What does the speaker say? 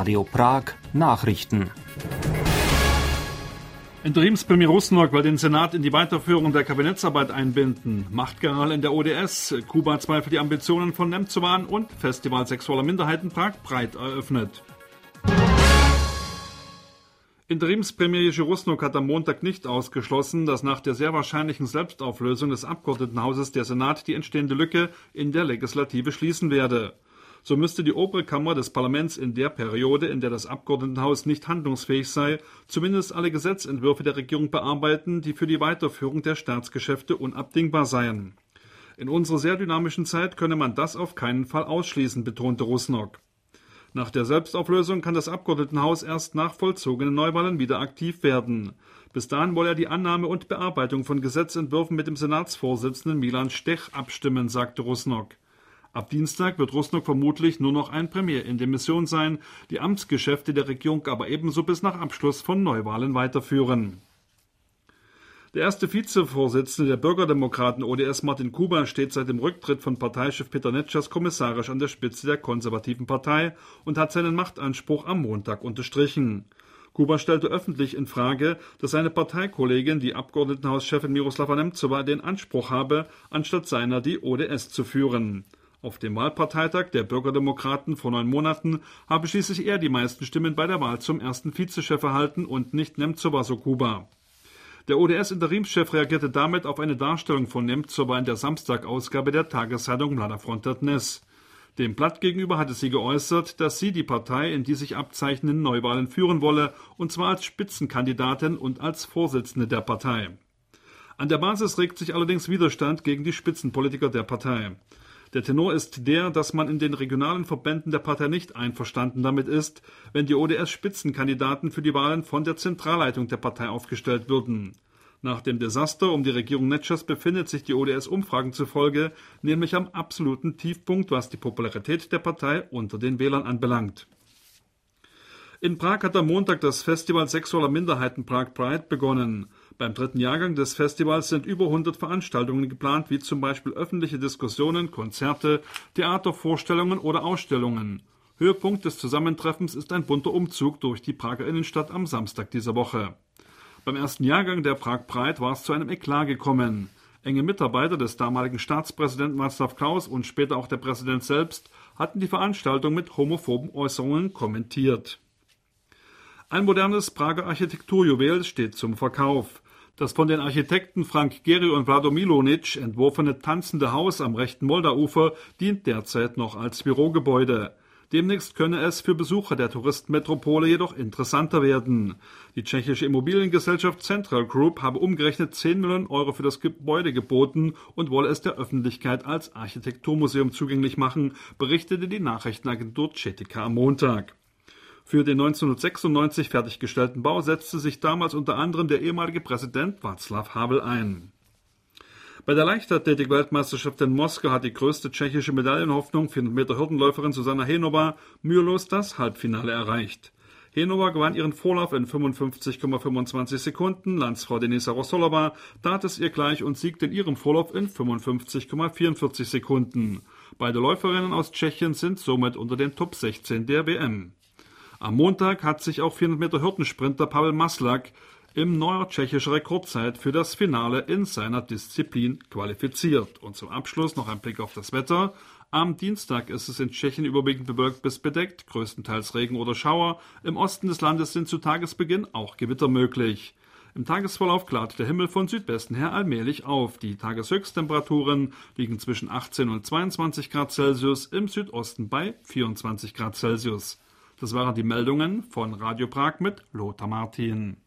Radio Prag Nachrichten. Interimspremier Rusnok will den Senat in die Weiterführung der Kabinettsarbeit einbinden. Machtgerangel in der ODS. Kuba zweifelt die Ambitionen von Nemzowa an und Festival sexueller Minderheiten Prag breit eröffnet. Interimspremier Jerzy Rusnok hat am Montag nicht ausgeschlossen, dass nach der sehr wahrscheinlichen Selbstauflösung des Abgeordnetenhauses der Senat die entstehende Lücke in der Legislative schließen werde. So müsste die obere Kammer des Parlaments in der Periode, in der das Abgeordnetenhaus nicht handlungsfähig sei, zumindest alle Gesetzentwürfe der Regierung bearbeiten, die für die Weiterführung der Staatsgeschäfte unabdingbar seien. In unserer sehr dynamischen Zeit könne man das auf keinen Fall ausschließen, betonte Rusnok. Nach der Selbstauflösung kann das Abgeordnetenhaus erst nach vollzogenen Neuwahlen wieder aktiv werden. Bis dahin wolle er die Annahme und Bearbeitung von Gesetzentwürfen mit dem Senatsvorsitzenden Milan Stech abstimmen, sagte Rusnok. Ab Dienstag wird Rusnok vermutlich nur noch ein Premier in Demission sein, die Amtsgeschäfte der Regierung aber ebenso bis nach Abschluss von Neuwahlen weiterführen. Der erste Vizevorsitzende der Bürgerdemokraten ODS Martin Kuba steht seit dem Rücktritt von Parteichef Peter Nečas kommissarisch an der Spitze der konservativen Partei und hat seinen Machtanspruch am Montag unterstrichen. Kuba stellte öffentlich in Frage, dass seine Parteikollegin, die Abgeordnetenhauschefin Miroslava Nemzowa, den Anspruch habe, anstatt seiner die ODS zu führen. Auf dem Wahlparteitag der Bürgerdemokraten vor 9 Monaten habe schließlich er die meisten Stimmen bei der Wahl zum ersten Vizechef erhalten und nicht Nemzowa, so Kuba. Der ODS-Interimschef reagierte damit auf eine Darstellung von Nemzowa in der Samstagausgabe der Tageszeitung Mlada Fronta Dnes. Dem Blatt gegenüber hatte sie geäußert, dass sie die Partei in die sich abzeichnenden Neuwahlen führen wolle, und zwar als Spitzenkandidatin und als Vorsitzende der Partei. An der Basis regt sich allerdings Widerstand gegen die Spitzenpolitiker der Partei. Der Tenor ist der, dass man in den regionalen Verbänden der Partei nicht einverstanden damit ist, wenn die ODS-Spitzenkandidaten für die Wahlen von der Zentralleitung der Partei aufgestellt würden. Nach dem Desaster um die Regierung Nečas befindet sich die ODS Umfragen zufolge nämlich am absoluten Tiefpunkt, was die Popularität der Partei unter den Wählern anbelangt. In Prag hat am Montag das Festival sexueller Minderheiten Prag Pride begonnen. Beim 3. Jahrgang des Festivals sind über 100 Veranstaltungen geplant, wie zum Beispiel öffentliche Diskussionen, Konzerte, Theatervorstellungen oder Ausstellungen. Höhepunkt des Zusammentreffens ist ein bunter Umzug durch die Prager Innenstadt am Samstag dieser Woche. Beim ersten Jahrgang der Prag Pride war es zu einem Eklat gekommen. Enge Mitarbeiter des damaligen Staatspräsidenten Václav Klaus und später auch der Präsident selbst hatten die Veranstaltung mit homophoben Äußerungen kommentiert. Ein modernes Prager Architekturjuwel steht zum Verkauf. Das von den Architekten Frank Gehry und Vlado Milonic entworfene tanzende Haus am rechten Moldauufer dient derzeit noch als Bürogebäude. Demnächst könne es für Besucher der Touristenmetropole jedoch interessanter werden. Die tschechische Immobiliengesellschaft Central Group habe umgerechnet 10 Millionen Euro für das Gebäude geboten und wolle es der Öffentlichkeit als Architekturmuseum zugänglich machen, berichtete die Nachrichtenagentur Četika am Montag. Für den 1996 fertiggestellten Bau setzte sich damals unter anderem der ehemalige Präsident Václav Havel ein. Bei der Leichtathletik-Weltmeisterschaft in Moskau hat die größte tschechische Medaillenhoffnung, 400 Meter Hürdenläuferin Zuzana Henova, mühelos das Halbfinale erreicht. Henova gewann ihren Vorlauf in 55,25 Sekunden, Landsfrau Denisa Rossolova tat es ihr gleich und siegte in ihrem Vorlauf in 55,44 Sekunden. Beide Läuferinnen aus Tschechien sind somit unter den Top 16 der WM. Am Montag hat sich auch 400 Meter Hürdensprinter Pavel Maslak im neuer tschechischer Rekordzeit für das Finale in seiner Disziplin qualifiziert. Und zum Abschluss noch ein Blick auf das Wetter. Am Dienstag ist es in Tschechien überwiegend bewölkt bis bedeckt, größtenteils Regen oder Schauer. Im Osten des Landes sind zu Tagesbeginn auch Gewitter möglich. Im Tagesverlauf klart der Himmel von Südwesten her allmählich auf. Die Tageshöchsttemperaturen liegen zwischen 18 und 22 Grad Celsius, im Südosten bei 24 Grad Celsius. Das waren die Meldungen von Radio Prag mit Lothar Martin.